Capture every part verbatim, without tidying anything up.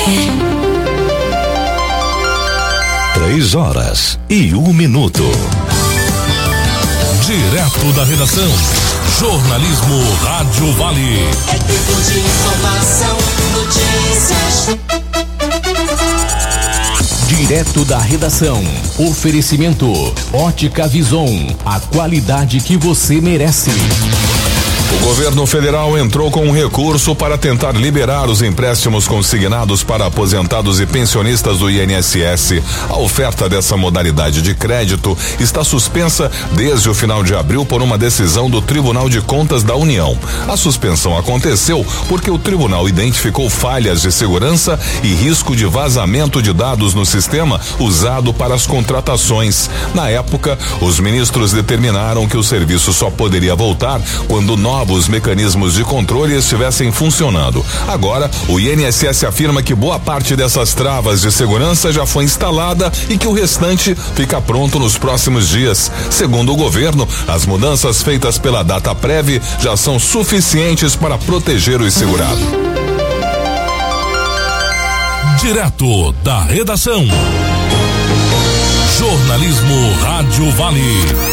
Três horas e um minuto. Direto da redação, jornalismo Rádio Vale. É tempo de informação, notícias. Direto da redação, oferecimento Ótica Vison, a qualidade que você merece. O governo federal entrou com um recurso para tentar liberar os empréstimos consignados para aposentados e pensionistas do I N S S. A oferta dessa modalidade de crédito está suspensa desde o final de abril por uma decisão do Tribunal de Contas da União. A suspensão aconteceu porque o tribunal identificou falhas de segurança e risco de vazamento de dados no sistema usado para as contratações. Na época, os ministros determinaram que o serviço só poderia voltar quando novos Novos mecanismos de controle estivessem funcionando. Agora, o I N S S afirma que boa parte dessas travas de segurança já foi instalada e que o restante fica pronto nos próximos dias. Segundo o governo, as mudanças feitas pela Dataprev já são suficientes para proteger os segurados. Direto da redação, jornalismo Rádio Vale.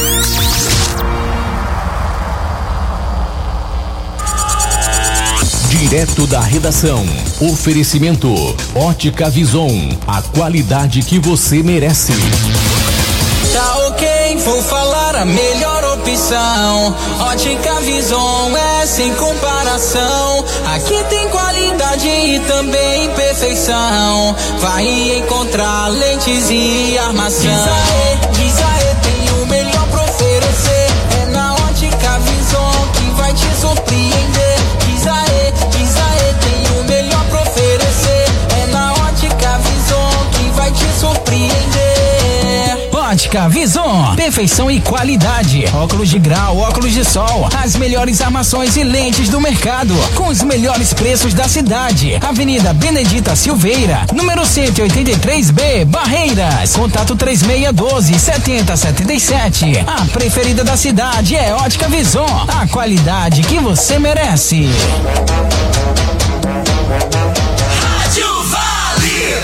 Direto da redação, oferecimento Ótica Vison, a qualidade que você merece. Tá ok, vou falar a melhor opção. Ótica Vison é sem comparação. Aqui tem qualidade e também perfeição. Vai encontrar lentes e armação. Diz aê, diz aê, tem o melhor pra oferecer. É na Ótica Vison que vai te surpreender. Diz aê, diz aê, tem o melhor pra oferecer. É na Ótica Vison que vai te surpreender. Ótica Vison, perfeição e qualidade. Óculos de grau, óculos de sol, as melhores armações e lentes do mercado, com os melhores preços da cidade. Avenida Benedita Silveira, número cento e oitenta e três B, Barreiras. Contato três seis um dois, sete zero sete sete. A preferida da cidade é Ótica Vison, a qualidade que você merece. Rádio Vale.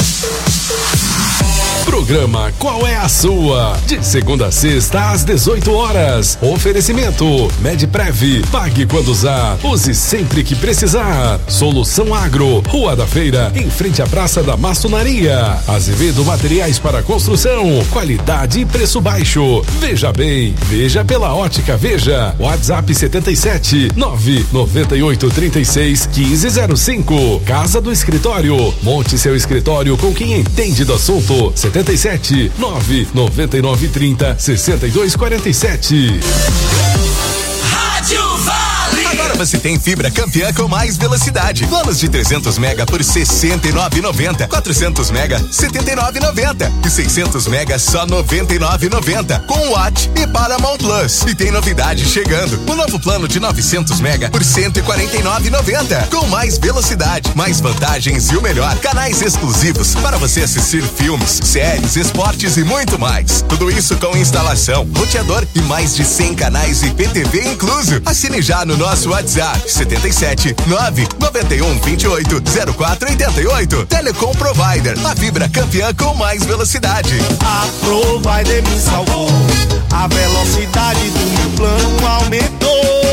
Programa Qual é a Sua? De segunda a sexta às dezoito horas. Oferecimento Medprev. Pague quando usar. Use sempre que precisar. Solução Agro. Rua da Feira, em frente à Praça da Maçonaria. Azevedo Materiais para Construção. Qualidade e preço baixo. Veja bem. Veja pela Ótica Veja. WhatsApp setenta e sete, nove nove oito, trinta e seis, quinze zero cinco. Casa do Escritório. Monte seu escritório com quem entende do assunto. setenta e sete, nove nove nove, trinta, sessenta e dois, quarenta e sete. Rádio Vale. Agora você tem fibra campeã com mais velocidade. Planos de trezentos mega por sessenta e nove reais e noventa centavos. quatrocentos mega, setenta e nove reais e noventa centavos. E seiscentos mega só noventa e nove reais e noventa centavos. Com Watt e Paramount Plus. E tem novidade chegando. O novo plano de novecentos mega por cento e quarenta e nove reais e noventa centavos. Com mais velocidade, mais vantagens e o melhor, canais exclusivos para você assistir filmes, séries, esportes e muito mais. Tudo isso com instalação, roteador e mais de cem canais e P T V incluso. Assine já no nosso WhatsApp setenta e sete, nove nove um, vinte e oito, zero quatro oitenta e oito. Telecom Provider, a fibra campeã com mais velocidade. A Provider me salvou. A velocidade do meu plano aumentou.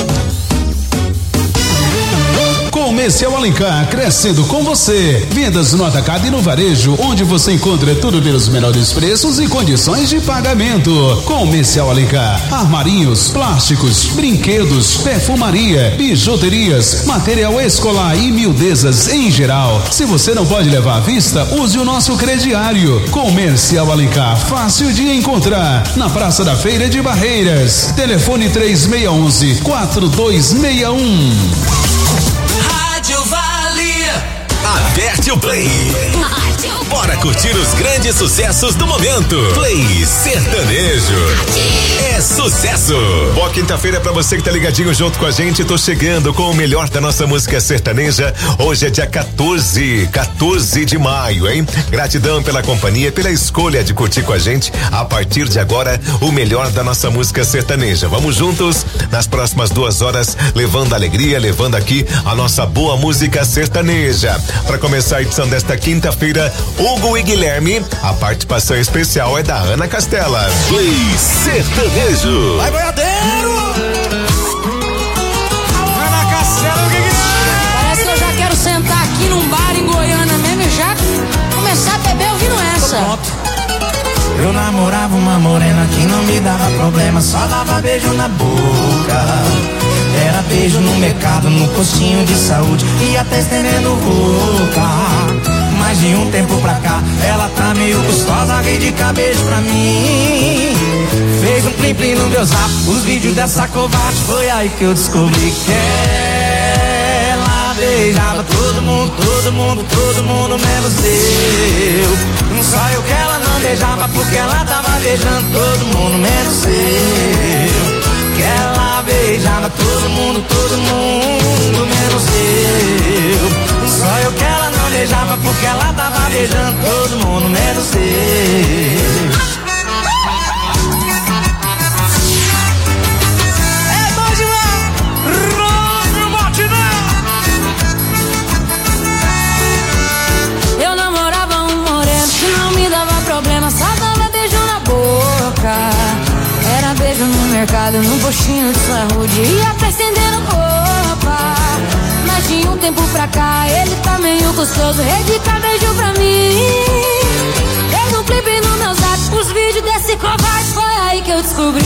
Comercial Alencar, crescendo com você. Vendas no atacado e no varejo, onde você encontra tudo pelos menores preços e condições de pagamento. Comercial Alencar, armarinhos, plásticos, brinquedos, perfumaria, bijuterias, material escolar e miudezas em geral. Se você não pode levar à vista, use o nosso crediário. Comercial Alencar, fácil de encontrar, na Praça da Feira de Barreiras. Telefone três seis um um, quatro dois seis um. Rádio Vale. Aperte o play. Bora curtir os grandes sucessos do momento. Play Sertanejo. É sucesso. Boa quinta-feira pra você que tá ligadinho junto com a gente. Tô chegando com o melhor da nossa música sertaneja. Hoje é dia quatorze, quatorze de maio, hein? Gratidão pela companhia, pela escolha de curtir com a gente. A partir de agora, o melhor da nossa música sertaneja. Vamos juntos nas próximas duas horas, levando alegria, levando aqui a nossa boa música sertaneja. Pra começar a edição desta quinta-feira, Hugo e Guilherme, a participação especial é da Ana Castela. Play Sertanejo. Vai, boiadeiro! Ana Castela, Guilherme! Parece que eu já quero sentar aqui num bar em Goiânia mesmo e já começar a beber ouvindo essa. Eu namorava uma morena que não me dava problema, só dava beijo na boca. Era beijo no mercado, no postinho de saúde e até estendendo roupa. Mas de um tempo pra cá, ela tá meio gostosa, veio de cabeça pra mim. Fez um plim plim no meu zap, os vídeos dessa covarde, foi aí que eu descobri que ela beijava todo mundo, todo mundo, todo mundo, menos eu. Só eu que ela não beijava, porque ela tava beijando todo mundo, menos eu. Que ela beijava todo mundo, todo mundo, menos eu. Só eu que ela não beijava, porque ela tava beijando todo mundo, menos eu. É bom demais, Rômulo Batidão. Eu namorava um moreno que não me dava problema, só dava beijo na boca. Era beijo no mercado, no postinho de saúde e até estendendo roupa. Mas de um tempo pra cá, ele tá meio gostoso, dedica beijo pra mim. Fez um clipe no meu zap, os vídeos desse covarde, foi aí que eu descobri.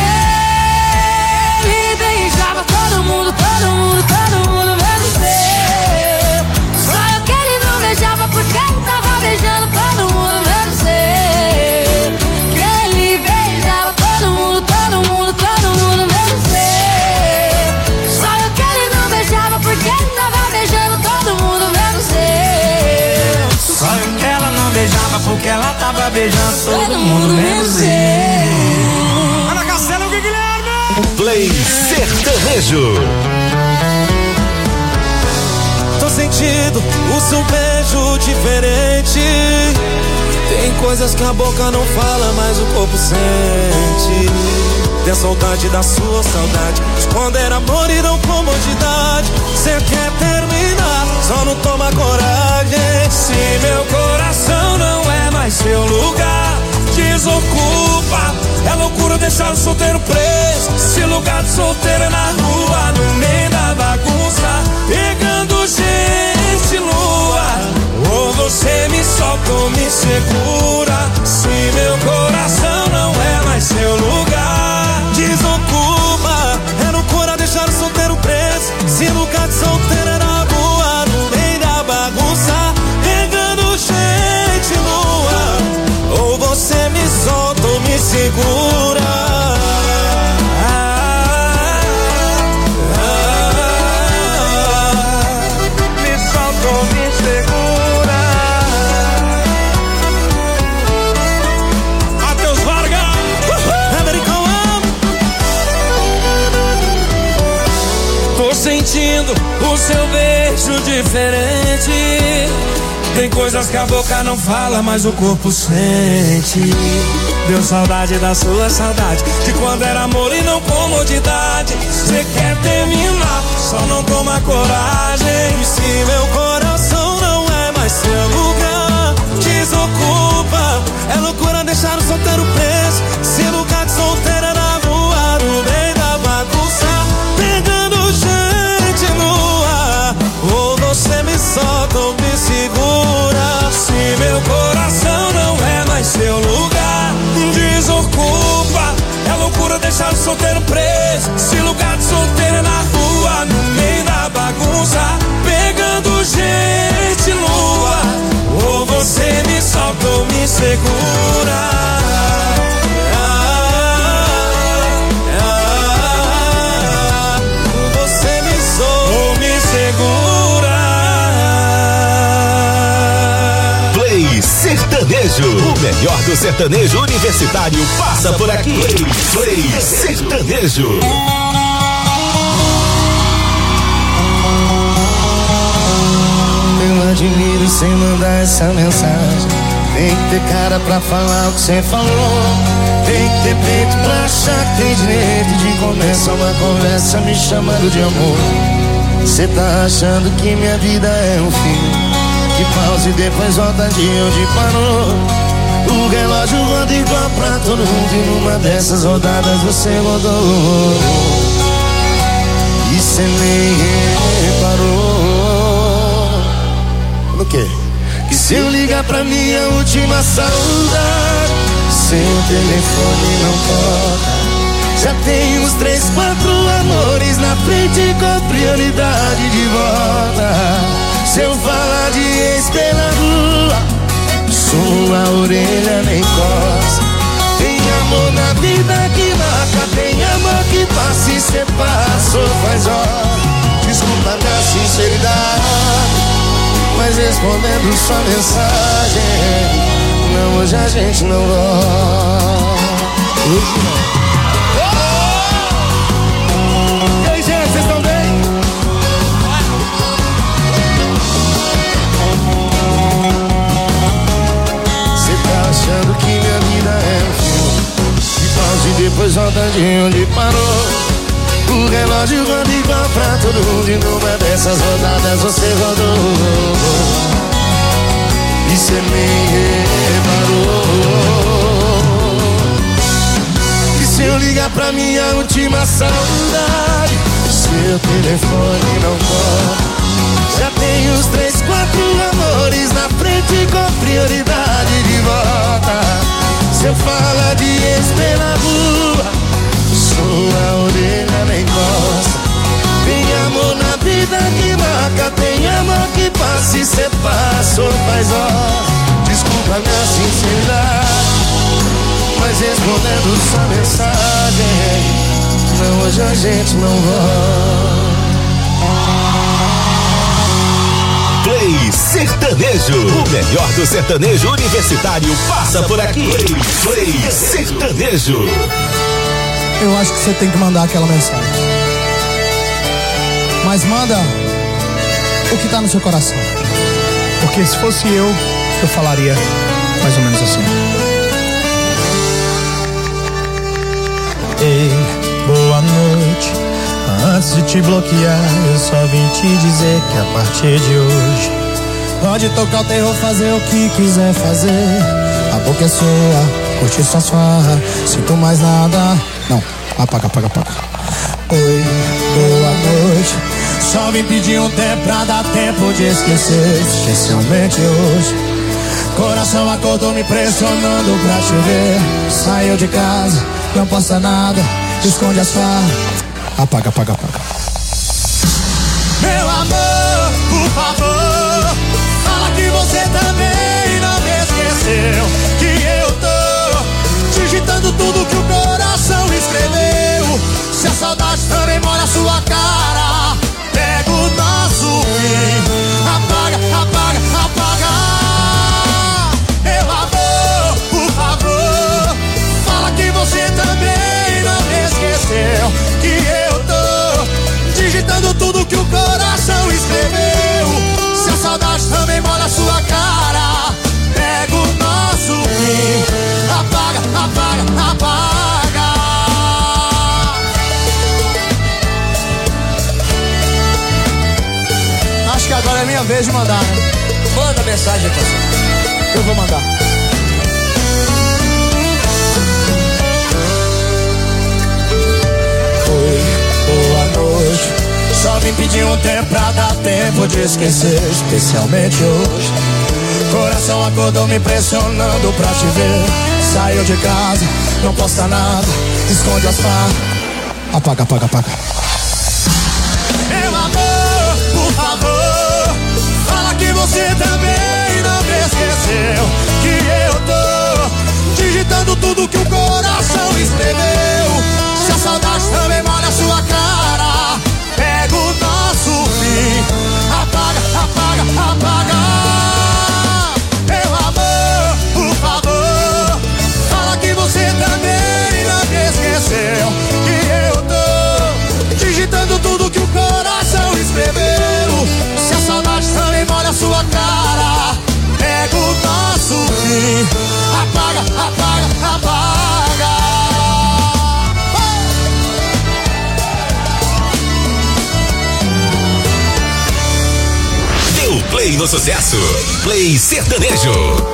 Ele beijava todo mundo, todo mundo, todo mundo, menos eu. Só eu que ele não beijava, porque ele tava beijando todo mundo, menos eu. Que ele beijava todo mundo, todo mundo, todo mundo, menos eu. Só eu que ele não beijava, porque ele tava beijando todo mundo, menos eu. Só eu que ela não beijava, porque ela tava beijando todo mundo, menos eu. Ana Castela, o Guilherme! Play Sertanejo. Tô sentindo o seu beijo diferente. Tem coisas que a boca não fala, mas o corpo sente. Tem saudade da sua saudade, esconder amor e não comodidade. Cê quer terminar, só não toma coragem. Se meu coração não é mais seu lugar, desocupa. É loucura deixar o solteiro preso. Se lugar de solteiro é na rua, no meio da bagunça, pegando gente lua. Ou você me solta ou me segura. Se meu coração não é mais seu lugar, desocupa. É loucura deixar o solteiro preso. Se lugar de solteiro é na rua, no meio da bagunça, pegando gente lua. Ou você me solta ou me segura. Ah, ah, ah, me solta ou me segura. Matheus Vargas, Americão. Tô sentindo o seu beijo diferente. Tem coisas que a boca não fala, mas o corpo sente. Deu saudade da sua saudade, de quando era amor e não comodidade. Cê quer terminar, só não toma coragem. E se meu coração não é mais seu lugar, desocupa. É loucura deixar o solteiro preso. Se lugar de solteiro é na rua, no meio da bagunça, pegando gente nua. Ou você me solta ou me segura. Se meu coração não é mais seu lugar, desocupa. É loucura deixar o solteiro preso. Se lugar de solteiro é na rua, no meio da bagunça, pegando gente lua. Ou você me solta ou me segura. Ah, ah, ah, você me solta ou me segura. Play Sertanejo. O melhor do sertanejo universitário passa por aqui. Play Sertanejo. Eu admiro sem mandar essa mensagem. Tem que ter cara pra falar o que cê falou. Tem que ter peito pra achar que tem direito de começar uma conversa me chamando de amor. Cê tá achando que minha vida é um fim, que pausa e depois volta de onde parou. O relógio roda igual pra todo mundo e numa dessas rodadas você rodou. E cê nem reparou no quê? Que se eu ligar pra minha última saudade, seu telefone não toca. Já tem uns três, quatro amores na frente com prioridade de volta. Se eu falar de ex pela rua, sua orelha nem coça. Tem amor na vida que marca, tem amor que passa e cê passou faz hora. Desculpa minha sinceridade, mas respondendo sua mensagem, não, hoje a gente não volta. Hoje não. E aí, gente, vocês estão bem? Cê tá achando que minha vida é um filme, que pausa e depois volta de onde parou. O relógio roda igual pra todo mundo e numa dessas rodadas você rodou. E cê nem reparou que se eu ligar pra minha última saudade, seu telefone não toca. Já tem uns três, quatro amores na frente com prioridade de volta. Se eu falar de ex pela rua, sua orelha nem gosta. Tem amor na vida que marca, tem amor que passa e cê passou faz hora. Desculpa minha sinceridade, mas respondendo sua mensagem, não, hoje a gente não volta. Play Sertanejo. O melhor do sertanejo universitário passa por aqui. Play Sertanejo. Eu acho que você tem que mandar aquela mensagem, mas manda o que tá no seu coração, porque se fosse eu, eu falaria mais ou menos assim: ei, boa noite. Antes de te bloquear, eu só vim te dizer que a partir de hoje pode tocar o terror, fazer o que quiser fazer. A boca é sua, curte sua farra, sinto mais nada. Não, apaga, apaga, apaga. Oi, boa noite. Só vim pedir um tempo pra dar tempo de esquecer, especialmente hoje. Coração acordou me pressionando pra te ver. Saiu de casa, não posta nada, esconde as farras. Apaga, apaga, apaga. Meu amor, por favor, fala que você também não me esqueceu. Que eu tô digitando tudo que o coração escreveu. Se a saudade também mora na sua cara, pega o nosso fim. Apaga, apaga, apaga. Meu amor, por favor, fala que você também não me esqueceu. Que eu tô digitando tudo que o coração escreveu. Se a saudade também mora na sua cara, pega o nosso fim. Apaga, apaga, apaga. Acho que agora é minha vez de mandar, né? Manda mensagem, pessoal. Eu vou mandar. Boa noite. Só vim pedir um tempo pra dar tempo de esquecer, especialmente hoje. Coração acordou me pressionando pra te ver. Saiu de casa, não posta nada, esconde as farras. Apaga, apaga, apaga. Meu amor, por favor, fala que você também não me esqueceu. Que eu tô digitando tudo que o coração escreveu. Se a saudade também mora na sua cara, pega o nosso fim. Apaga, apaga, apaga. Meu amor, do sucesso. Play Sertanejo.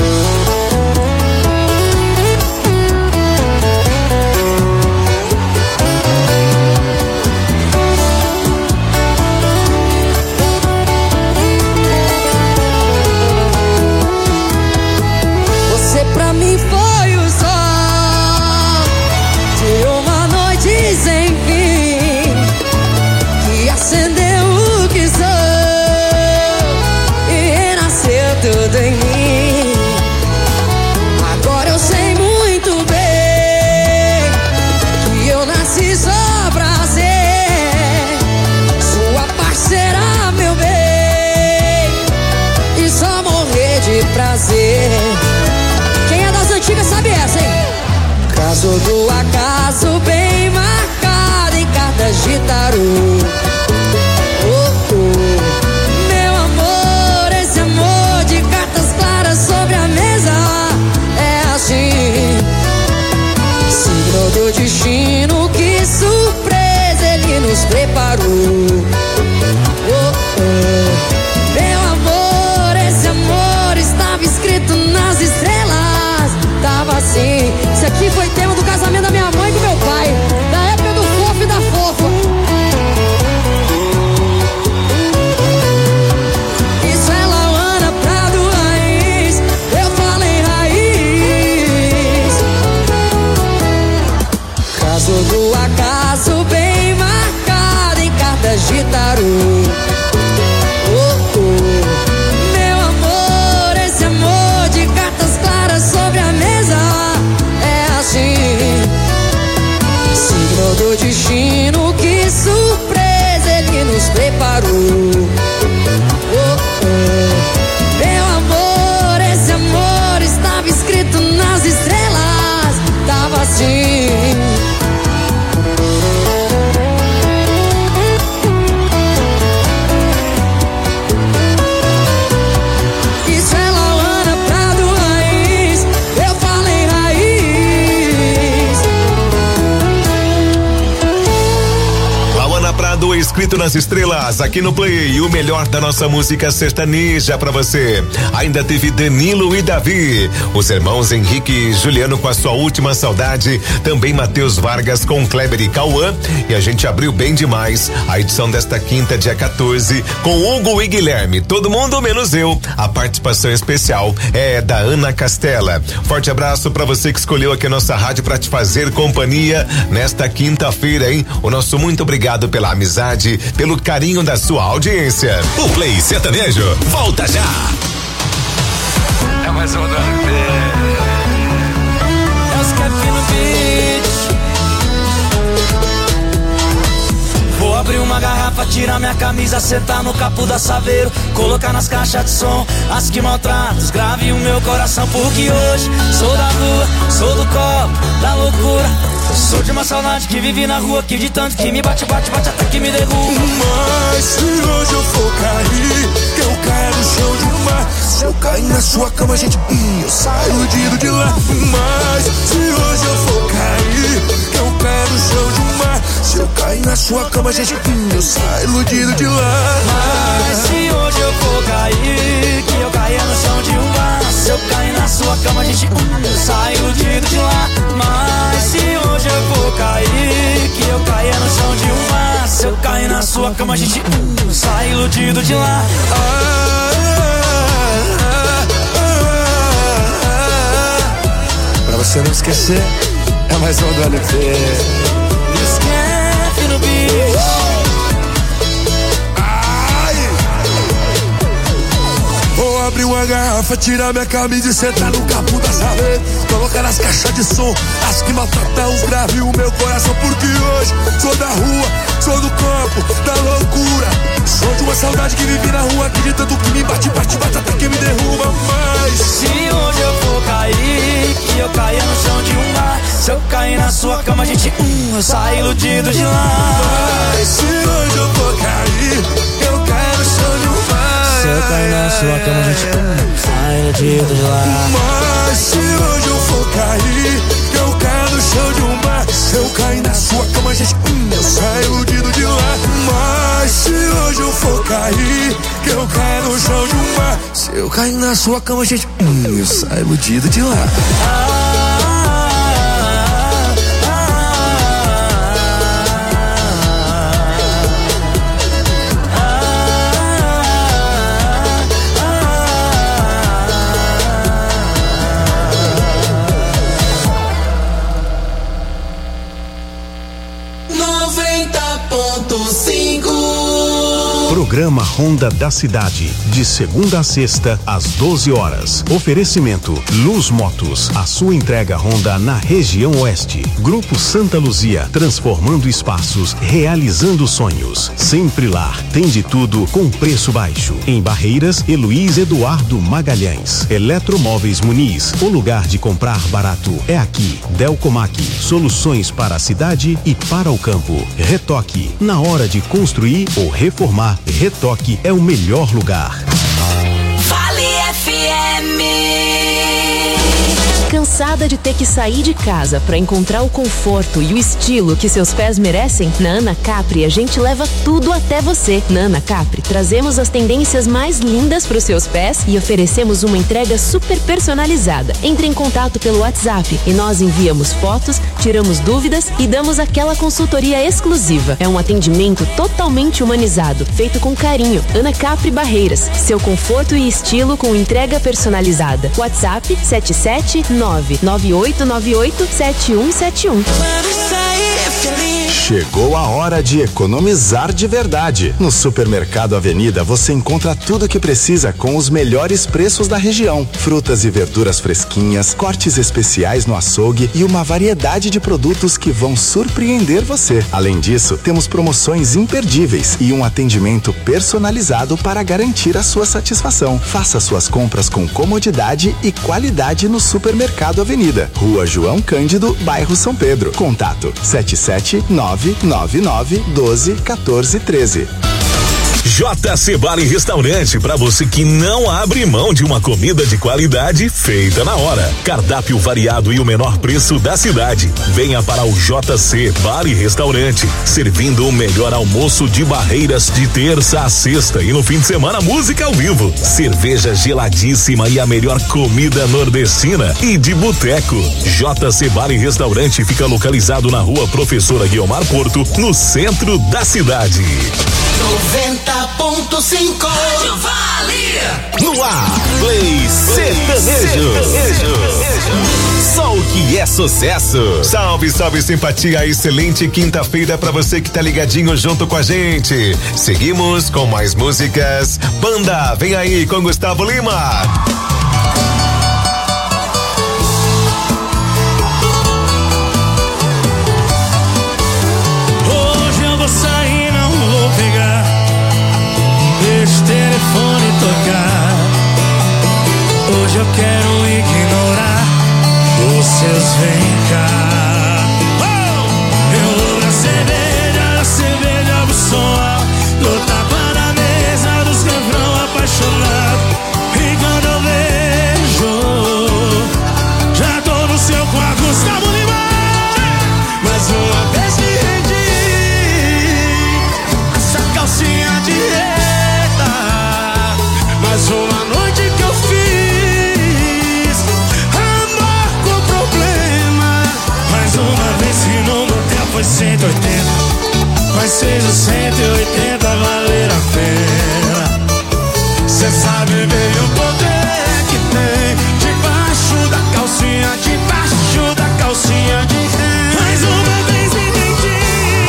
Você pra mim foi o sol de uma noite sem fim, que acendeu o que sou e renasceu tudo em mim. Agora eu sei muito bem que eu nasci só pra ser sua parceira, meu bem, e só morrer de prazer. Quem é das antigas sabe essa, hein? Caso do acaso bem marcado em cartas de tarô. Oh, oh. Meu amor, esse amor de cartas claras sobre a mesa é assim. Signo do destino, que surpresa ele nos preparou. Oh, oh. Meu amor, esse amor estava escrito nas estrelas. Tava assim. Isso aqui foi tema do casamento da minha mãe com meu pai, da época do fofo e da fofa. Isso é Lauana Prado raiz, eu falei raiz. Caso do acaso bem marcado em cartas de tarô. Oh, oh. Meu amor, esse amor de cartas claras sobre a mesa é assim. Signo do destino, que surpresa ele nos preparou. Oh, oh. Meu amor, esse amor estava escrito nas estrelas. Tava assim. Isso é Lauana Prado raiz, eu falei raiz. Lauana Prado, escrito nas estrelas, aqui no Play, o melhor da nossa música sertaneja pra você. Ainda teve Danilo e Davi, os irmãos Henrique e Juliano com a sua última saudade, também Matheus Vargas com Kleber e Cauã, e a gente abriu bem demais a edição desta quinta, dia quatorze, com Hugo e Guilherme, todo mundo menos eu. A participação especial é da Ana Castela. Forte abraço pra você que escolheu aqui a nossa rádio pra te fazer companhia nesta quinta-feira, hein? O nosso muito obrigado pela amizade, pelo carinho da sua audiência. O Play Sertanejo volta já. É mais uma do É os Kevin no beat. Vou abrir uma garrafa, tirar minha camisa, sentar no capô da Saveiro, colocar nas caixas de som as que maltratam, grave o meu coração, porque hoje sou da rua, sou do copo, da loucura. Sou de uma saudade que vive na rua, que de tanto que me bate, bate, bate até que me derruba. Mas se hoje eu for cair, que eu caia no chão de um mar. Se eu cair na sua cama, gente, hum, eu saio iludido de lá. Mas se hoje eu for cair, que eu caia no chão de um mar. Se eu cair na sua cama, gente, hum, eu saio iludido de lá. Mas se hoje eu for cair, que eu caia no chão de um bar. Se eu cair na sua cama, gente, hum, eu saio iludido de lá. Mas se hoje eu for cair, que eu caia no chão de um bar. Se eu cair na sua cama, gente, hum, eu saio iludido de lá. Ah, ah, ah, ah. Pra você não esquecer, é mais um do L P. Esquece no bicho. Vou abrir uma garrafa, tirar minha camisa e sentar no capô da Saveiro, colocar nas caixas de som as que maltratam os graves o meu coração, porque hoje sou da rua, sou do campo, da loucura. Sou de uma saudade que vive na rua, que de tanto que me bate, bate, bate até que me derruba. Mas se hoje eu for cair, que eu caia no chão de um bar. Se eu cair na sua cama, gente, hum, eu saio iludido de lá. Mas se hoje eu for cair, eu caio no chão de um bar. Se eu cair na sua cama, gente, hum, sai iludido de lá. Mas se hoje eu for cair, que eu caio no chão de um bar. Se eu cair na sua cama, gente, hum, eu saio iludido de lá. Mas se hoje eu for cair, que eu caio no chão de um Eu caio na sua cama, gente. Hum, eu saio iludido de lá. Programa Ronda da Cidade, de segunda a sexta, às doze horas. Oferecimento Luz Motos, a sua entrega Honda na região oeste. Grupo Santa Luzia, transformando espaços, realizando sonhos. Sempre Lar, tem de tudo com preço baixo. Em Barreiras, Heloís Eduardo Magalhães. Eletromóveis Muniz, o lugar de comprar barato é aqui. Delcomac, soluções para a cidade e para o campo. Retoque, na hora de construir ou reformar, Retoque é o melhor lugar. Vale F M. Cansada de ter que sair de casa para encontrar o conforto e o estilo que seus pés merecem? Na Ana Capri a gente leva tudo até você. Na Ana Capri trazemos as tendências mais lindas para os seus pés e oferecemos uma entrega super personalizada. Entre em contato pelo WhatsApp e nós enviamos fotos, tiramos dúvidas e damos aquela consultoria exclusiva. É um atendimento totalmente humanizado, feito com carinho. Ana Capri Barreiras, seu conforto e estilo com entrega personalizada. WhatsApp sete sete nove nove oito nove oito sete um sete um. Chegou a hora de economizar de verdade. No Supermercado Avenida você encontra tudo o que precisa com os melhores preços da região. Frutas e verduras fresquinhas, cortes especiais no açougue e uma variedade de produtos que vão surpreender você. Além disso, temos promoções imperdíveis e um atendimento personalizado para garantir a sua satisfação. Faça suas compras com comodidade e qualidade no Supermercado Avenida. Rua João Cândido, bairro São Pedro. Contato sete sete nove nove nove um dois um quatro um três. J C Bar e Restaurante, para você que não abre mão de uma comida de qualidade feita na hora. Cardápio variado e o menor preço da cidade. Venha para o J C Bar e Restaurante, servindo o melhor almoço de Barreiras de terça a sexta e no fim de semana música ao vivo, cerveja geladíssima e a melhor comida nordestina e de boteco. J C Bar e Restaurante fica localizado na Rua Professora Guiomar Porto, no centro da cidade. noventa ponto cinco Rádio Vale. No ar, Play Sertanejo. Só o que é sucesso. Salve, salve, simpatia. Excelente quinta-feira pra você que tá ligadinho junto com a gente. Seguimos com mais músicas. Banda, vem aí com Gustavo Lima. Hoje eu vou sair, não vou pegar. Deixa o telefone tocar. Hoje eu quero ignorar os seus vem cá. Oh! Eu vou na cerveja, na cerveja do som alto, do tapa na mesa dos refrão apaixonado. E quando eu vejo, já tô no seu quarto, Gustavo Lima. Mais uma vez me rendi, essa calcinha de reta. Mais uma noite que eu fiz amor com problema. Mais uma vez que no motel foi cento e oitenta, mas seja cento e oitenta valer a pena. Cê sabe bem o poder que tem debaixo da calcinha, debaixo da calcinha de renda. Mais uma vez me entendi,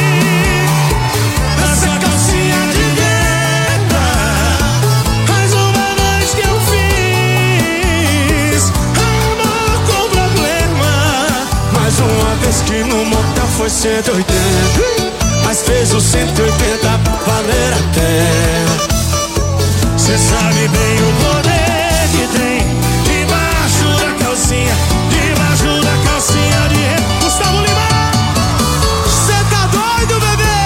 essa calcinha de renda. Mais uma noite que eu fiz amor com problema. Mais uma vez que no motel foi cento e oitenta, mas fez o cento e oitenta valer a pena. Cê sabe bem o poder que tem debaixo da calcinha, debaixo da calcinha de renda. Gustavo Lima, cê tá doido, bebê?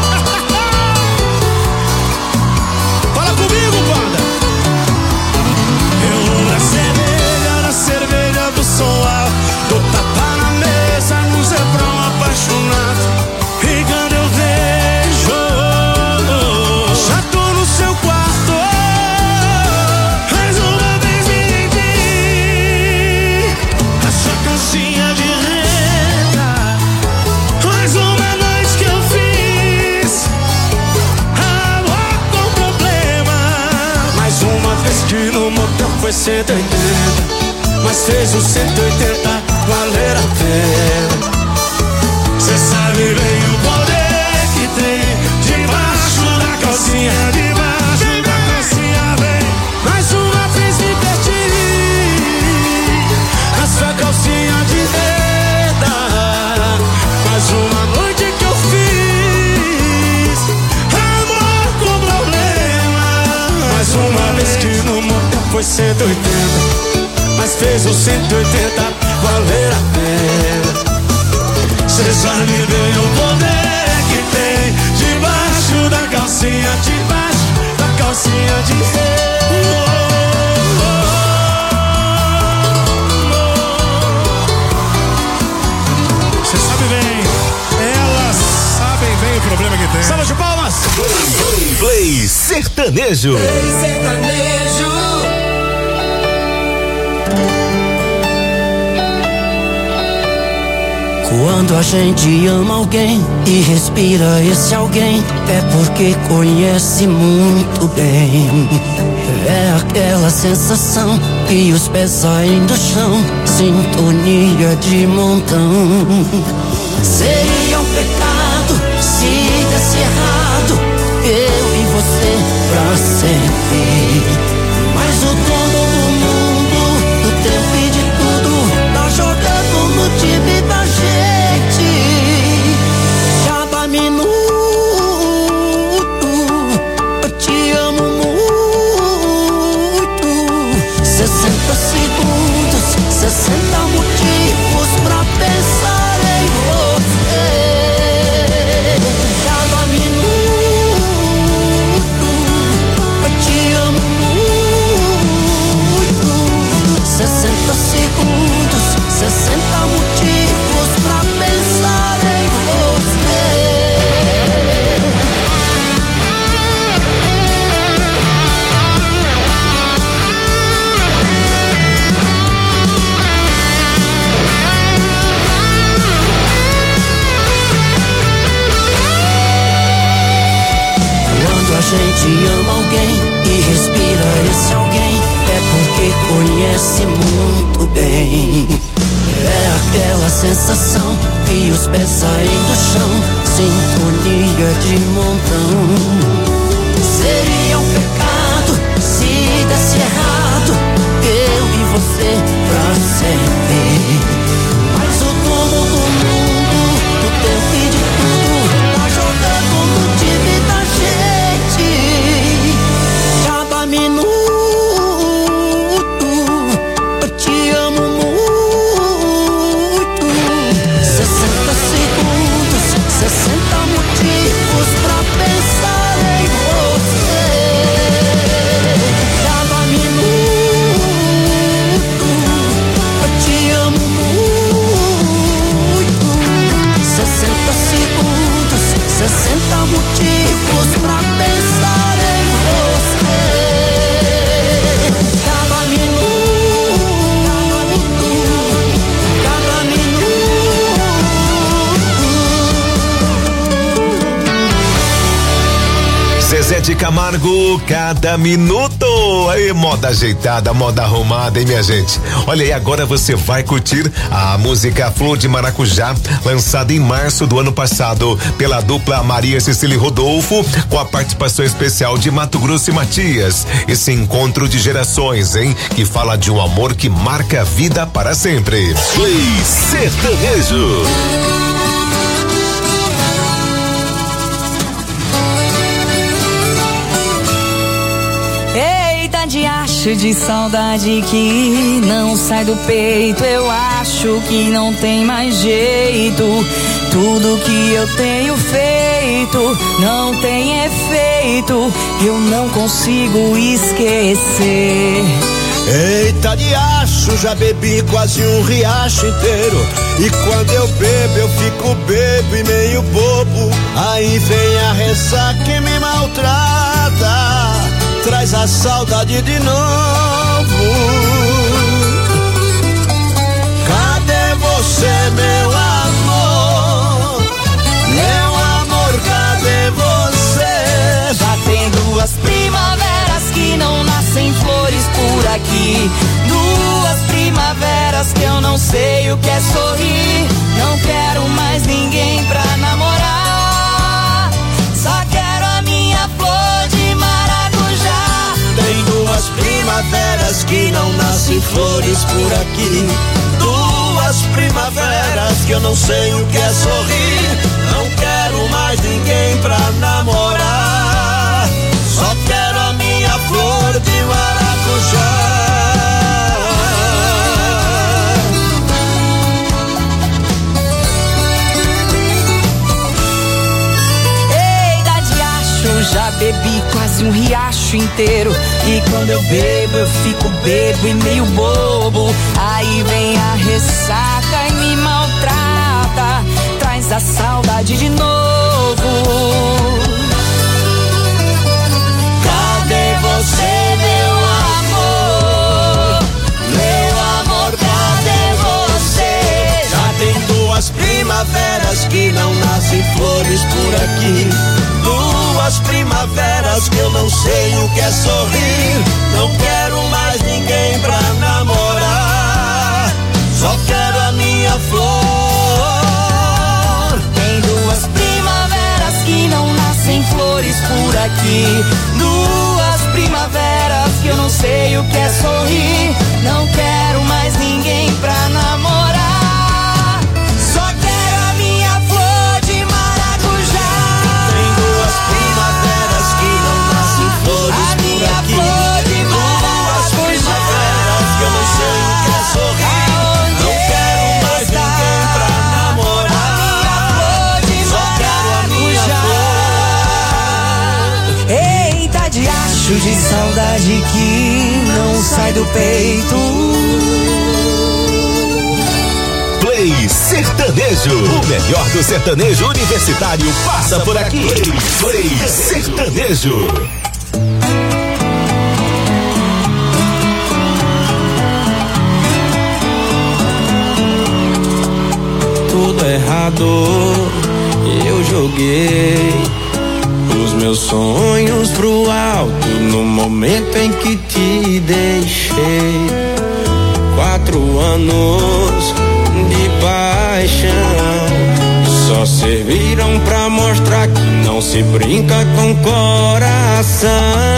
Fala comigo, banda. Eu vou na cerveja, na cerveja do som alto, do tapa na mesa, no refrão apaixonado. E quando eu vejo, já tô no seu quarto. não foi cento e oitenta, mas fez o cento e oitenta valer a pena. Cê sabe bem o poder que tem debaixo da calcinha, debaixo da calcinha, vem. Mais uma vez me perdi a sua calcinha de seda. Mais uma noite que eu fiz amor com problema. Mais uma vez que no motel foi cento e oitenta, mas fez o cento e oitenta valer a pena. Cê sabe bem o poder que tem debaixo da calcinha, debaixo da calcinha de rei. Cê sabe bem, elas sabem bem o problema que tem. Salva de palmas! Play, play sertanejo. Play sertanejo. Quando a gente ama alguém e respira esse alguém, é porque conhece muito bem. É aquela sensação e os pés saem do chão, sintonia de montão. Seria um pecado se desse errado, eu e você pra sempre. Mas o dono do mundo, do tempo e de tudo, tá jogando no time da gente. Cada minuto eu te amo muito. Sessenta segundos, sessenta motivos pra pensar em você. Cada minuto eu te amo muito. Sessenta segundos, sessenta motivos pra pensar em você. Quando a gente ama alguém e respira esse alguém, é porque conhece muito bem. É aquela sensação e os pés saem do chão, sintonia de montão. Seria um pecado se desse errado, eu e você pra sempre. Mas o dono do mundo, do tempo e de tudo, tá jogando no time da gente. Cada minuto eu te amo muito. Sessenta segundos, sessenta motivos pra pensar em você. Cada minuto eu te amo muito. Sessenta segundos, sessenta motivos pra pensar em você. Cada minuto, cada minuto. Zezé de Camargo, cada minuto. Aí, moda ajeitada, moda arrumada, hein, minha gente? Olha aí, agora você vai curtir a música Flor de Maracujá, lançada em março do ano passado pela dupla Maria Cecília e Rodolfo, com a participação especial de Mato Grosso e Matias. Esse encontro de gerações, hein? Que fala de um amor que marca a vida para sempre. Play sertanejo. Eita, diacho de saudade que não sai do peito. Eu acho que não tem mais jeito. Tudo que eu tenho feito não tem efeito. Eu não consigo esquecer. Eita, diacho, já bebi quase um riacho inteiro. E quando eu bebo, eu fico bebo e meio bobo. Aí vem a ressaca que me maltrata, traz a saudade de novo. Cadê você, meu amor? Meu amor, cadê você? Já tem duas primaveras que não nascem flores por aqui. aqui. Duas primaveras que eu não sei o que é sorrir. Não quero mais ninguém pra namorar. Só quero a minha flor de maracujá. Tem duas primaveras que não nascem flores por aqui. Duas primaveras que eu não sei o que é sorrir. Não quero mais ninguém pra namorar. Só quero a minha flor de maracujá. Já bebi quase um riacho inteiro. E quando eu bebo, eu fico bebo e meio bobo. Aí vem a ressaca e me maltrata. Traz a saudade de novo. Cadê você, meu amor? Meu amor, cadê você? Já tem duas primaveras que não nascem flores por aqui. Duas primaveras que eu não sei o que é sorrir. Não quero mais ninguém pra namorar. Só quero a minha flor. Tem duas primaveras que não nascem flores por aqui. Duas primaveras que eu não sei o que é sorrir. Não quero mais ninguém pra namorar. Só quero a minha flor de maracujá. Tem duas primaveras que não nascem flores por aqui. Duas primaveras que eu não sei o que é sorrir. Não quero mais ninguém pra namorar. Só quero a minha flor. Eita diacho de saudade que não sai do peito. Play Sertanejo. O melhor do sertanejo universitário passa por aqui. Play Sertanejo. Tudo errado eu joguei os meus sonhos pro alto no momento em que te deixei. Quatro anos de paixão só serviram pra mostrar que não se brinca com coração.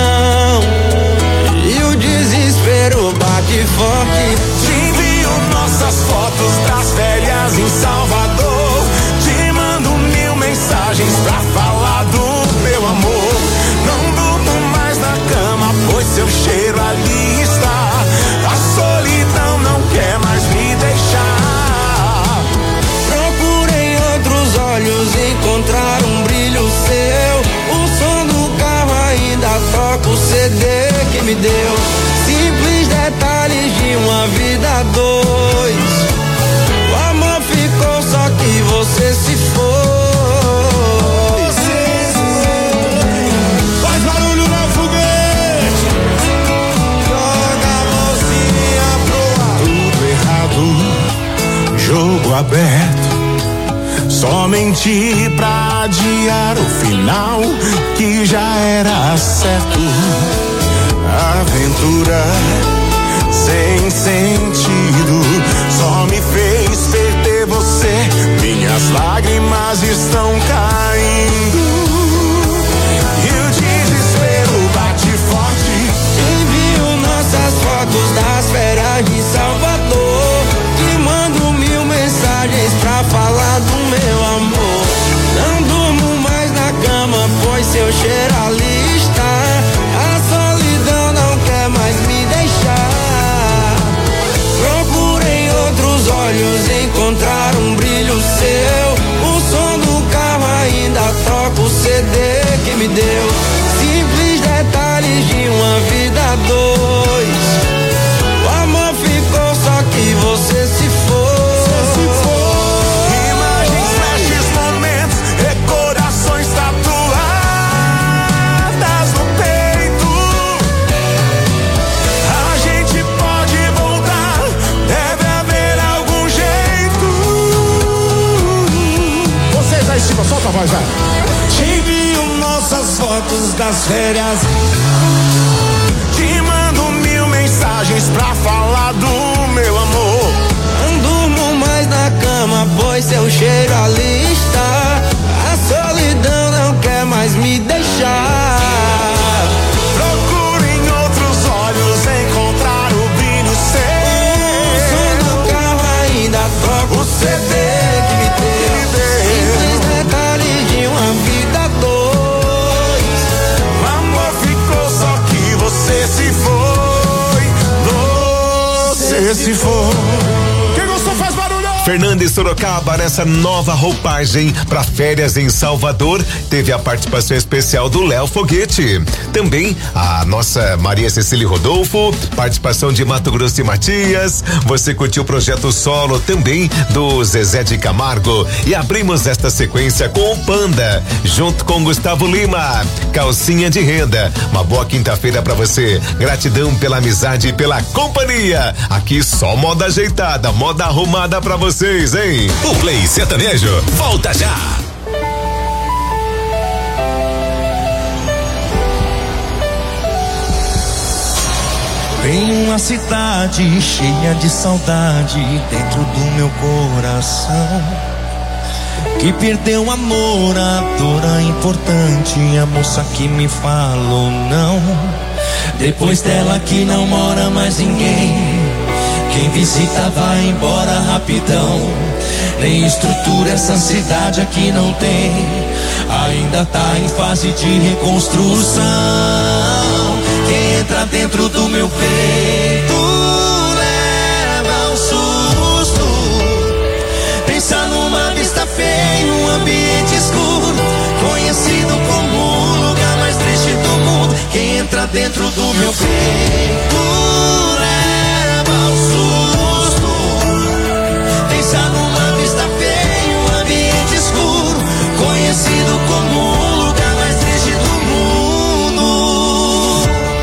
E o desespero bate forte. Te envio nossas fotos das férias em Salvador. Te mando mil mensagens pra falar do meu amor. Não durmo mais na cama, pois seu cheiro ali está. A solidão não quer mais me deixar. Procurei outros olhos, encontrar um brilho seu. O som do carro ainda toca o C D que me deu. Simples detalhes de uma vida a dois. O amor ficou, só que você se foi. Faz barulho no foguete. Joga a mãozinha pro ar. Tudo errado, jogo aberto. Somente pra adiar o final que já era certo. Aventura sem sentido só me fez perder você. Minhas lágrimas estão caindo e o desespero bate forte. Envio nossas fotos das férias de Salvador. Te mando mil mensagens pra falar do meu amor. Não durmo mais na cama, pois seu cheiro ali está. A solidão não quer mais me deixar. Procurei outros olhos, encontrar um brilho seu. O som do carro ainda toca o C D que me deu. Simples detalhes de uma vida a dois. O amor ficou, só que você se foi. Imagens, flashes, momentos, recordações tatuadas no peito. A gente pode voltar, deve haver algum jeito. Vocês aí, Chico, solta a voz, vai. Te envio nossas fotos das férias. Te mando mil mensagens pra Vê se for. Quem gostou faz barulho! Fernando e Sorocaba, nessa nova roupagem para férias em Salvador, teve a participação especial do Léo Foguete. Também a nossa Maria Cecília Rodolfo, participação de Mato Grosso e Matias. Você curtiu o projeto solo também do Zezé de Camargo. E abrimos esta sequência com o Panda, junto com Gustavo Lima. Calcinha de Renda. Uma boa quinta-feira para você. Gratidão pela amizade e pela companhia. Aqui só moda ajeitada, moda arrumada para você. Vocês, hein? O Play Sertanejo volta já. Tem uma cidade cheia de saudade dentro do meu coração, que perdeu o amor, a dor importante, a moça que me falou não. Depois dela que não mora mais ninguém. Quem visita vai embora rapidão. Nem estrutura essa cidade aqui não tem. Ainda tá em fase de reconstrução. Quem entra dentro do meu peito leva um susto. Pensa numa vista feia, um ambiente escuro, conhecido como o lugar mais triste do mundo. Quem entra dentro do meu peito susto. Pensa numa vista feia, um ambiente escuro, conhecido como o lugar mais triste do mundo.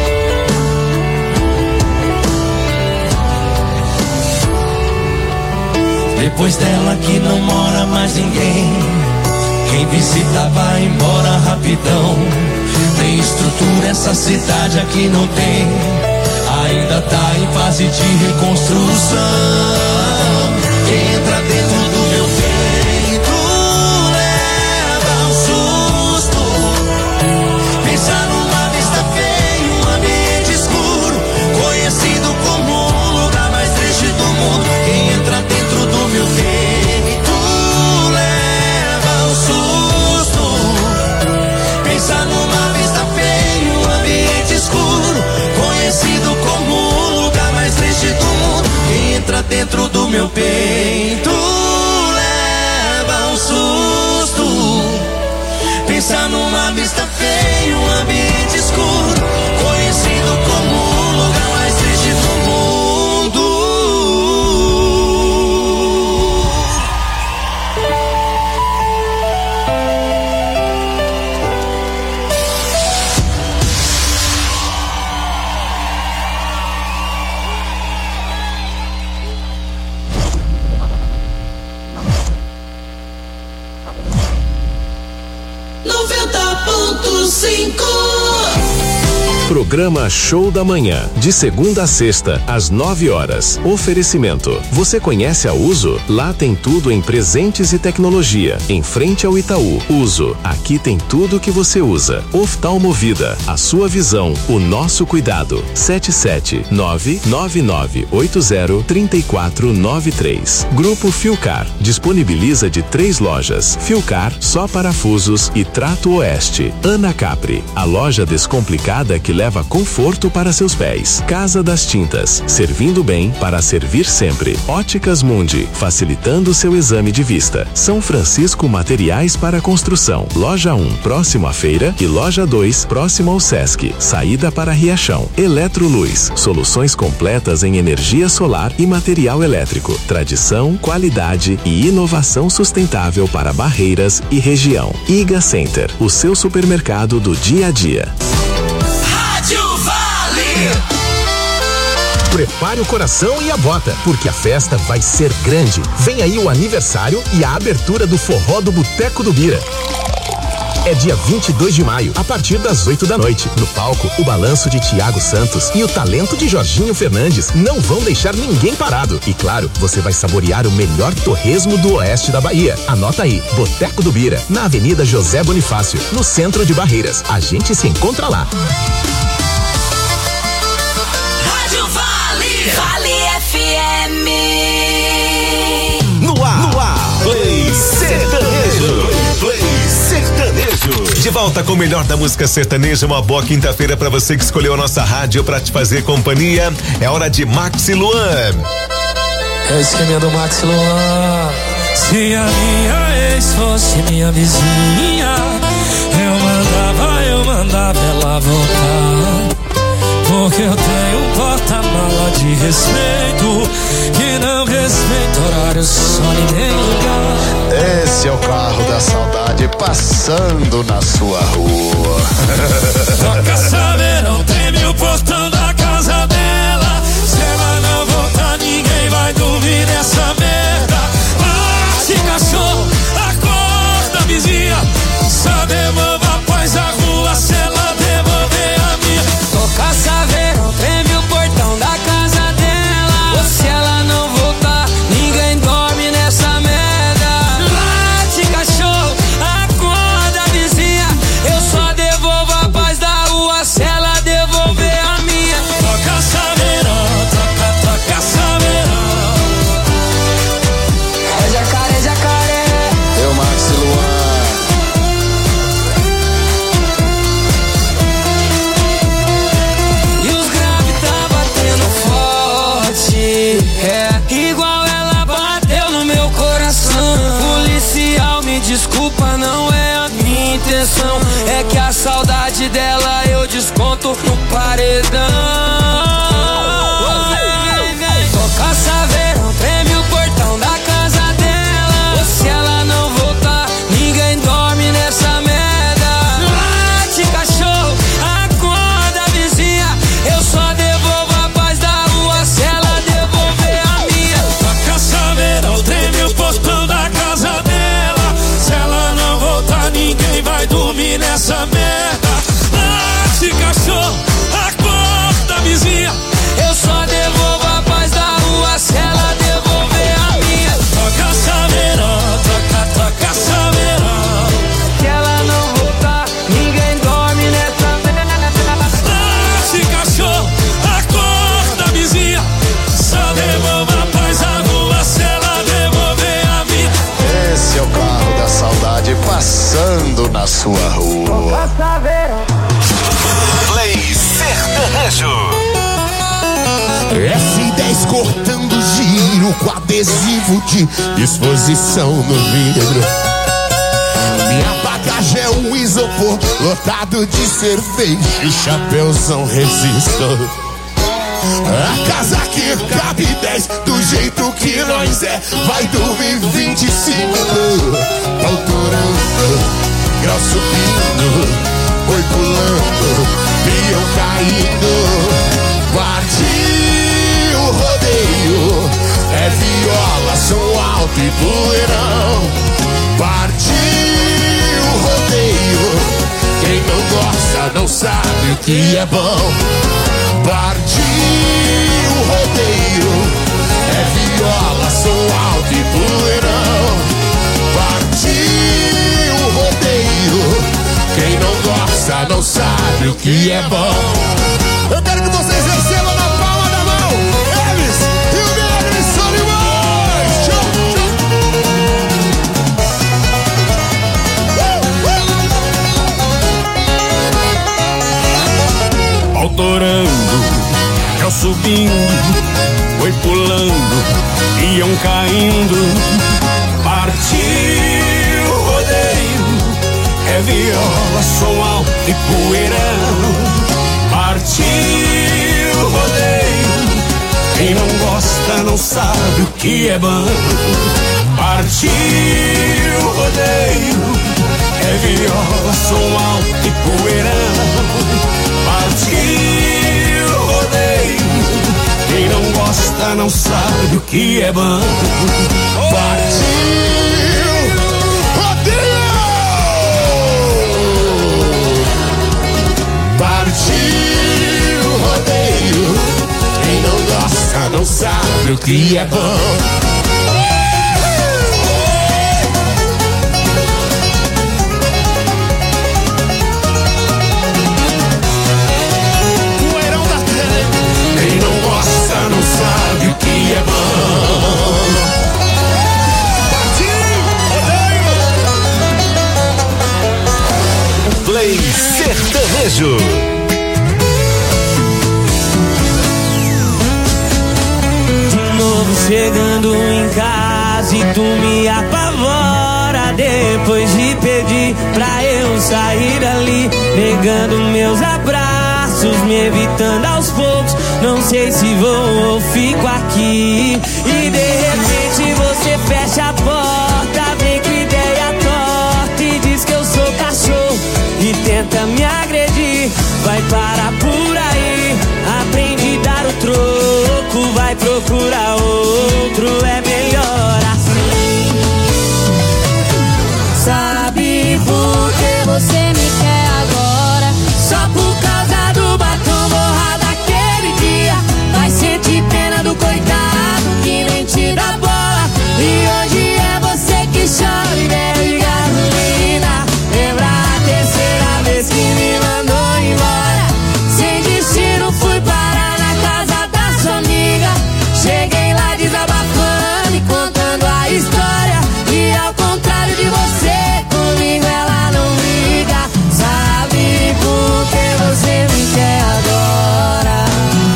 Depois dela que não mora mais ninguém. Quem visita vai embora rapidão. Nem estrutura essa cidade aqui não tem. Ainda tá em fase de reconstrução. Quem entra dentro do meu peito leva um susto. Pensa numa vista feia, um ambiente escuro, conhecido como o lugar mais triste do mundo. Quem entra dentro do meu peito leva um susto. Pensa numa vista feia, um ambiente escuro, conhecido como o lugar mais triste do mundo. Quem entra dentro do meu peito leva um susto. Pensa numa vista feia, um ambiente escuro, conhecido como o lugar mais triste do mundo. Programa Show da Manhã, de segunda a sexta, às nove horas. Oferecimento. Você conhece a Uso? Lá tem tudo em presentes e tecnologia. Em frente ao Itaú. Uso. Aqui tem tudo que você usa. Oftalmovida. A sua visão, o nosso cuidado. sete sete nove nove nove oito zero três quatro nove três. Grupo Filcar. Disponibiliza de três lojas. Filcar, só parafusos e Trato Oeste. Ana Capri. A loja descomplicada que leva conforto para seus pés. Casa das Tintas, servindo bem para servir sempre. Óticas Mundi, facilitando seu exame de vista. São Francisco Materiais para Construção. Loja um, próximo à feira, e Loja dois, próximo ao Sesc. Saída para Riachão. Eletroluz, soluções completas em energia solar e material elétrico. Tradição, qualidade e inovação sustentável para Barreiras e região. Iga Center, o seu supermercado do dia a dia. Prepare o coração e a bota, porque a festa vai ser grande. Vem aí o aniversário e a abertura do Forró do Boteco do Bira. É dia vinte e dois de maio, a partir das oito da noite. No palco, o balanço de Tiago Santos e o talento de Jorginho Fernandes não vão deixar ninguém parado. E claro, você vai saborear o melhor torresmo do oeste da Bahia. Anota aí, Boteco do Bira, na Avenida José Bonifácio, no centro de Barreiras. A gente se encontra lá. Vale F M. No ar, no ar, Play Sertanejo. Play Sertanejo. De volta com o melhor da música sertaneja, uma boa quinta-feira pra você que escolheu a nossa rádio pra te fazer companhia. É hora de Max e Luan. É o esquema do Max e Luan. Se a minha ex fosse minha vizinha, eu mandava, eu mandava ela voltar. Porque eu tenho um porta-mala de respeito, que não respeita horário, só ninguém lugar. Esse é o carro da saudade passando na sua rua. Toca saberão, treme o portão da casa dela. Se ela não voltar, ninguém vai dormir nessa merda. Bate cachorro, acorda vizinha, só devolva a paz à rua se ela devolver a minha. Toca saberão, treme o portão da casa dela. Se ela não voltar, ninguém dorme nessa merda. Bate cachorro, acorda vizinha, eu só devolvo a paz da rua se ela devolver a minha. Toca saberão, toca, toca saberão. É jacaré, jacaré. Eu, Max e Luan. É igual ela bateu no meu coração. Policial, me desculpa, não é a minha intenção. É que a saudade dela eu desconto no paredão. Toca saberão, treme o portão da casa dela. Se ela não voltar, ninguém dorme nessa merda. Bate cachorro, acorda vizinha, eu só devolvo a paz da rua se ela devolver a minha. Toca saberão, treme o portão da casa dela. Se ela não voltar, ninguém vai dormir nessa merda. Bate cachorro, acorda vizinha, eu só devolvo a paz da rua se ela devolver a minha. Toca saberão, toca, toca saberão. Se ela não voltar, ninguém dorme nessa merda. Bate cachorro, acorda vizinha, só devolva a paz à rua se ela devolver a minha. Esse é o carro da saudade passando na sua rua. Play Sertanejo. F dez cortando giro com adesivo de exposição no vidro. Minha bagagem é um isopor lotado de cerveja e chapéuzão resistor. A casa que cabe dez, do jeito que nós é, vai dormir vinte e cinco. Autorando, grau subindo, oi pulando, pião caindo. Partiu o rodeio, é viola, som alto e poeirão. Partiu o rodeio, quem não gosta não sabe o que é bom. Partiu o rodeio, é viola, som alto e poeirão. Partiu o rodeio, quem não gosta não sabe o que é bom. Eu quero que vocês recebam na palma da mão eles e o Negro e Solimões. Autorando, eu subindo, foi pulando, iam caindo. Partiu o rodeio, é viola, som alto e poeirão. Partiu o rodeio, quem não gosta não sabe o que é bom. Partiu o rodeio, é viola, som alto e poeirão. Partiu o rodeio, quem não gosta não sabe o que é bom. Partiu rodeio, partiu rodeio, quem não gosta não sabe o que é bom. Quem não gosta não sabe o que é bom. Partiu rodeio. sertanejo. De novo chegando em casa e tu me apavora. Depois de pedir pra eu sair dali, negando meus abraços, me evitando aos poucos. Não sei se vou ou fico aqui. E de repente você fecha a porta, vem com ideia torta e diz que eu sou cachorro e tenta me agredir. Vai parar por aí, aprende a dar o troco, vai procurar outro, é melhor assim. Sabe por que você me quer agora? Só por causa do batom borrado aquele dia. Vai sentir pena do coitado que nem te dá bola. E hoje é você que chora e bebe gasolina. Lembra a terceira vez que me mandou embora? Sem destino fui parar na casa da sua amiga. Cheguei lá desabafando e contando a história. E ao contrário de você, comigo ela não briga. Sabe por que você me quer agora?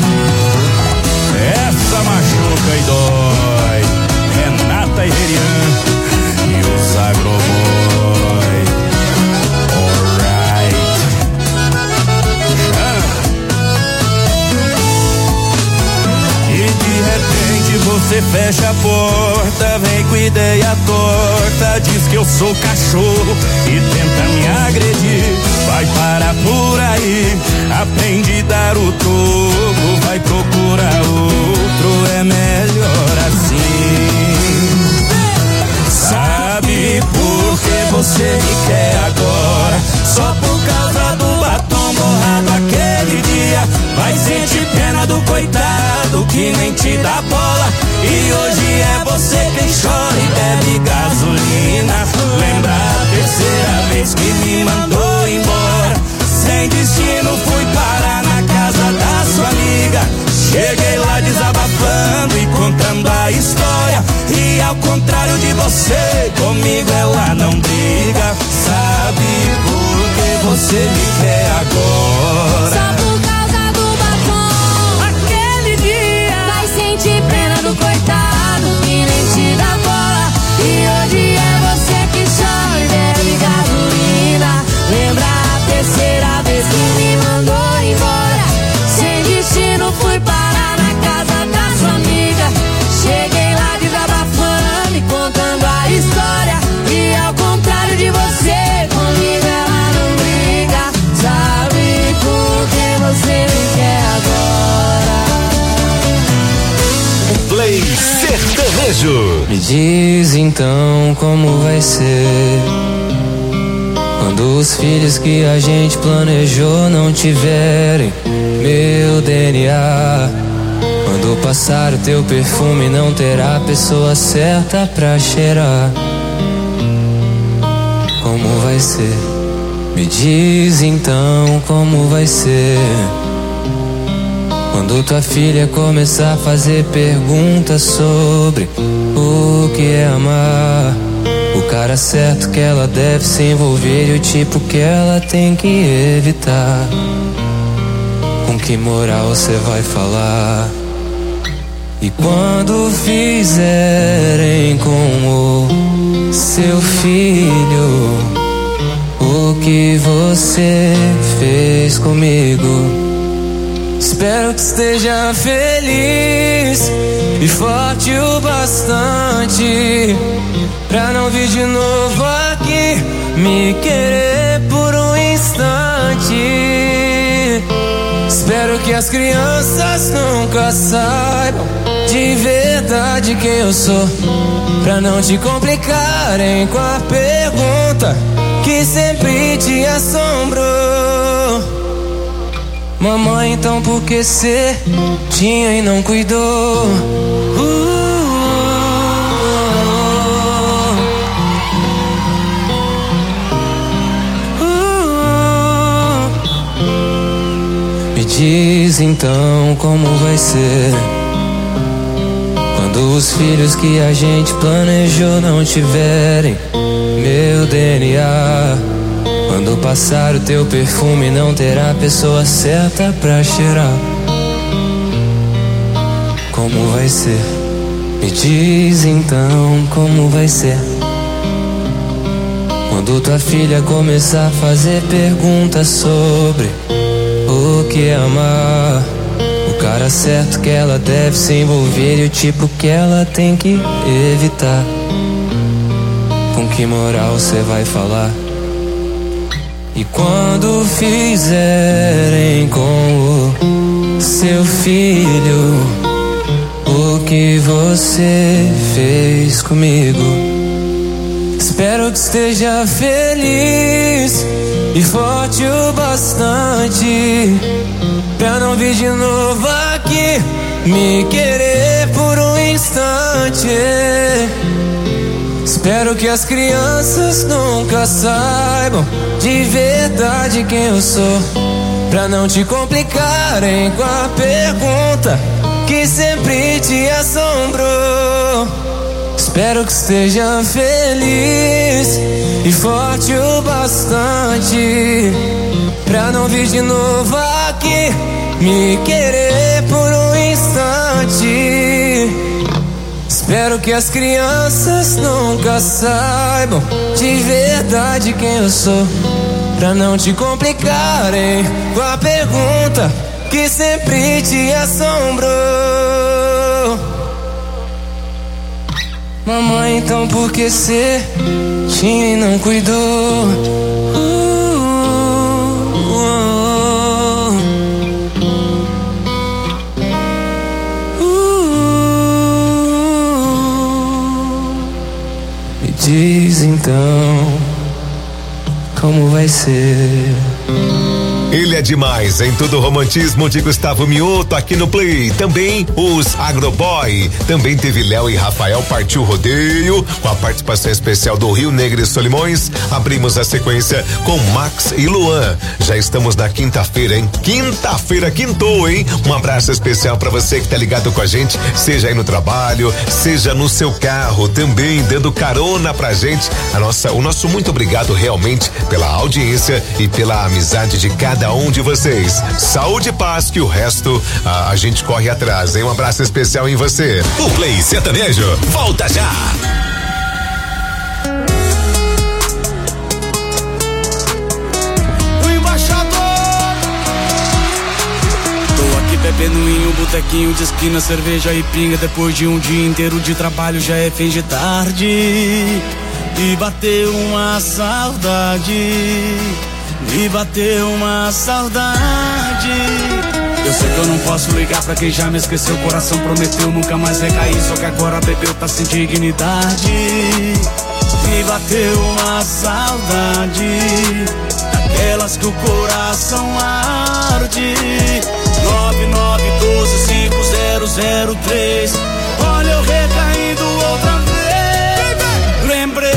Essa machuca e dói. Renata e Herian e os Agroboy. Alright. E de repente você fecha a porta, vem com ideia torta, diz que eu sou cachorro e tenta me agredir. Vai parar por aí, aprende a dar o troco, vai procurar outro, é melhor assim. Sabe por que você me quer agora? Só por causa do batom borrado aquele dia. Vai sentir pena do coitado que nem te dá bola. E hoje é você quem chora e bebe gasolina. Lembra a terceira vez que me mandou embora? Sem destino fui parar na casa da sua amiga. Cheguei lá desabafando e contando a história. E ao contrário de você, comigo ela não briga. Sabe por que você me quer agora? Só por causa do batom aquele dia. Vai sentir pena do coitado que nem te dá bola. E hoje é você que chora e bebe gasolina. Lembra a terceira vez que me mandou embora? Sem destino fui parar na casa da sua amiga. Cheguei lá desabafando e contando a história. E ao contrário de você, comigo ela não briga. Sabe por que você me quer agora? Play sertanejo. Me diz então como vai ser quando os filhos que a gente planejou não tiverem meu D N A. Quando passar o teu perfume não terá a pessoa certa pra cheirar. Como vai ser? Me diz então como vai ser quando tua filha começar a fazer perguntas sobre o que é amar, o cara certo que ela deve se envolver e o tipo que ela tem que evitar. Com que moral você vai falar? E quando fizerem com o seu filho o que você fez comigo, espero que esteja feliz e forte o bastante pra não vir de novo aqui me querer por um instante. Espero que as crianças nunca saibam de verdade quem eu sou, pra não te complicarem com a pergunta que sempre te assombrou. Mamãe, então por que cê tinha e não cuidou? Uh, uh, uh. Me diz então como vai ser quando os filhos que a gente planejou não tiverem meu D N A. Quando passar o teu perfume não terá pessoa certa pra cheirar. Como vai ser? Me diz então como vai ser. Quando tua filha começar a fazer perguntas sobre o que é amar, o cara certo que ela deve se envolver e o tipo que ela tem que evitar. Com que moral cê vai falar? E quando fizerem com o seu filho o que você fez comigo, espero que esteja feliz e forte o bastante pra não vir de novo aqui me querer por um instante. Espero que as crianças nunca saibam de verdade quem eu sou, pra não te complicarem com a pergunta que sempre te assombrou. Espero que esteja feliz e forte o bastante pra não vir de novo aqui me querer por um instante. Espero que as crianças nunca saibam de verdade quem eu sou, pra não te complicarem com a pergunta que sempre te assombrou. Mamãe, então por que cê tinha e não cuidou? Uh, uh, uh, uh. Me diz então como vai ser. Ele é demais em todo o romantismo de Gustavo Mioto aqui no Play. Também os Agroboy. Também teve Léo e Rafael Partiu Rodeio, com a participação especial do Rio Negro e Solimões. Abrimos a sequência com Max e Luan. Já estamos na quinta-feira, hein? Quinta-feira, quintou, hein? Um abraço especial pra você que tá ligado com a gente, seja aí no trabalho, seja no seu carro, também dando carona pra gente. A nossa, o nosso muito obrigado realmente pela audiência e pela amizade de cada um de vocês. Saúde e paz, que o resto a, a gente corre atrás, hein? Um abraço especial em você. O Play Sertanejo volta já. O embaixador. Tô aqui bebendo em um botequinho de esquina, cerveja e pinga. Depois de um dia inteiro de trabalho já é fim de tarde e bateu uma saudade. Me bateu uma saudade. Eu sei que eu não posso ligar pra quem já me esqueceu. O coração prometeu nunca mais recair, só que agora bebeu, tá sem dignidade. Me bateu uma saudade, daquelas que o coração arde. Nove nove um dois cinco zero zero três. Olha eu recaindo outra vez. Lembrei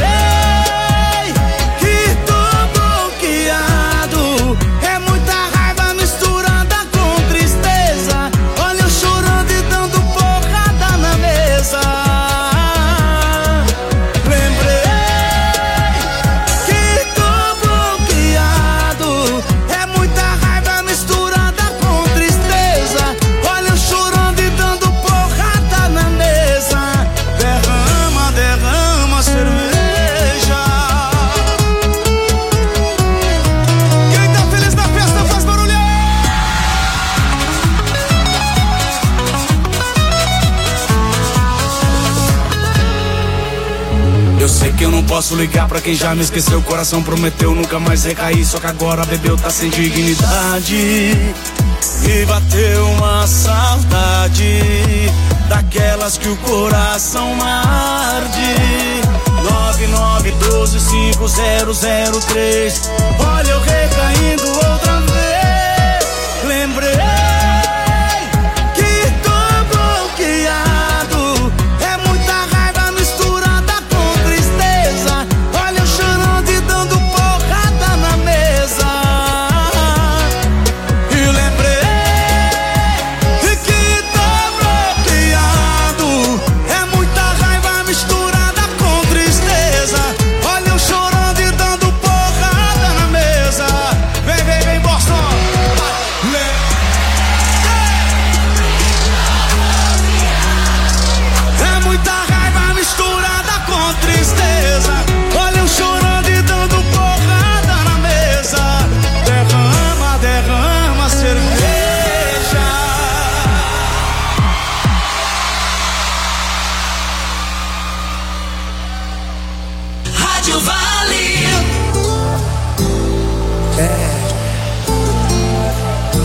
que eu não posso ligar pra quem já me esqueceu. O coração prometeu nunca mais recair, só que agora bebeu, tá sem dignidade. E bateu uma saudade, daquelas que o coração arde. Nove nove um dois cinco zero zero três. Olha eu recaindo outra vez. Lembrei que tô bloqueado. É muita raiva misturada com tristeza. Olha eu chorando e dando porrada na mesa. E lembrei que tô bloqueado. É muita raiva misturada com tristeza. Olha eu chorando e dando porrada na mesa.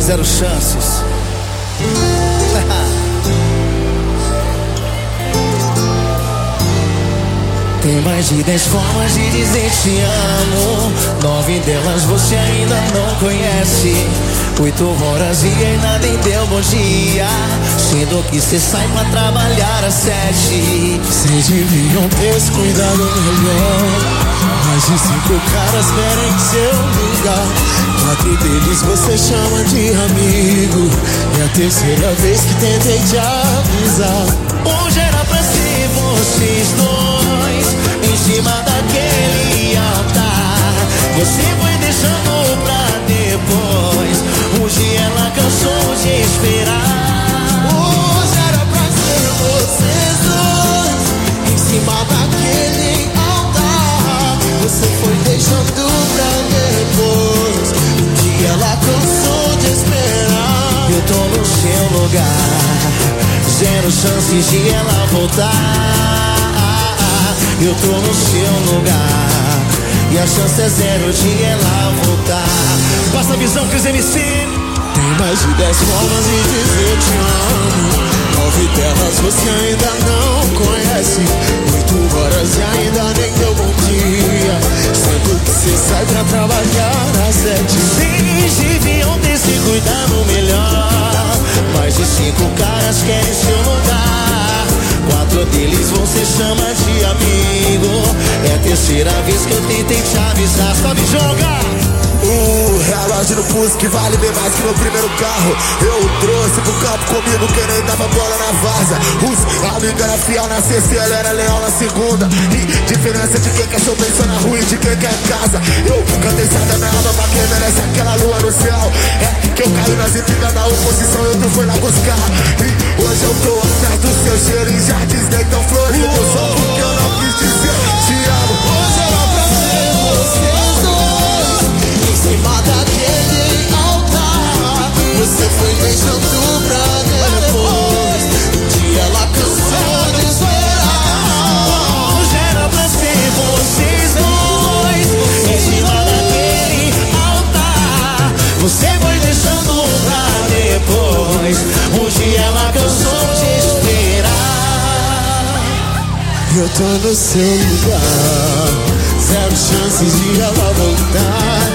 zero chances. Tem mais de dez formas de dizer te amo. Nove delas você ainda não conhece. Oito horas e ainda nem deu bom dia, sendo que cê sai pra trabalhar às sete. Cês deviam ter se cuidado melhor. Mais de cinco caras querem seu lugar. Quatro deles você chama de amigo. É a terceira vez que tentei te avisar. Hoje era pra ser vocês dois em cima daquele altar. Você foi deixando pra depois. Hoje ela cansou de esperar. Hoje era pra ser vocês dois em cima daquele altar. Você foi deixando pra depois. Um dia ela cansou de esperar. Eu tô no seu lugar, zero chances de ela voltar. Eu tô no seu lugar e a chance é zero de ela voltar. Passa a visão que os M C tem mais de dez formas de dizer te amo. Nove delas você ainda não conhece. Oito horas e ainda nem deu bom dia, sendo que você sai pra trabalhar às sete. Vocês deviam ter se cuidado melhor. Mais de cinco caras querem seu lugar. Quatro deles você chama de amigo. É a terceira vez que eu tentei te avisar. Sabe jogar? Uh, relógio no pulso que vale bem mais que meu primeiro carro. Eu trouxe pro campo comigo quem nem dava bola na vaza. Os amigos era fiel na sexta e ele era leal na segunda. E diferença de quem quer show pensou na rua e de quem quer casa. Eu cantei sada na alma pra quem merece aquela lua no céu. É que eu caí nas intrigas da oposição e outro foi lá buscar. E hoje eu tô atrás do seu cheiro em jardins nem tão florido. Só porque eu não quis dizer te amo. Hoje era pra ser vocês dois em cima daquele altar. Você foi deixando pra depois. Um dia ela cansou de esperar. Hoje era pra ser vocês dois em cima daquele altar. Você foi deixando pra depois. Hoje ela cansou de esperar. Eu tô no seu lugar, zero chances de ela voltar.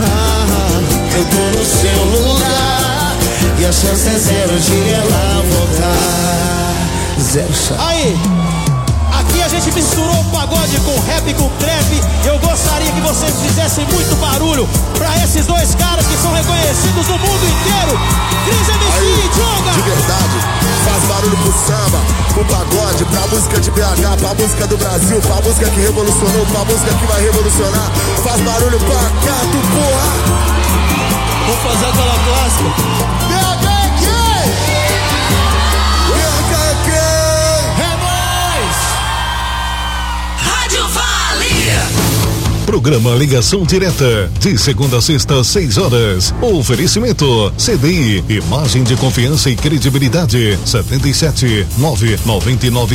Eu tô no seu lugar e a chance é zero de ela voltar. Zero chance. Aí, aqui a gente misturou o pagode com rap, com trap. Eu gostaria que vocês fizessem muito barulho pra esses dois caras que são reconhecidos no mundo inteiro. Cris M C e Djonga. De verdade, faz barulho pro samba, pro pagode, pra música de B H, pra música do Brasil, pra música que revolucionou, pra música que vai revolucionar. Faz barulho pra cá, tu porra. Vou fazer aquela clássica. B H é quem? B H é quem? É nóis! Rádio Vale! Programa Ligação Direta, de segunda a sexta, seis horas. Oferecimento C D I, imagem de confiança e credibilidade. setenta e sete, nove nove nove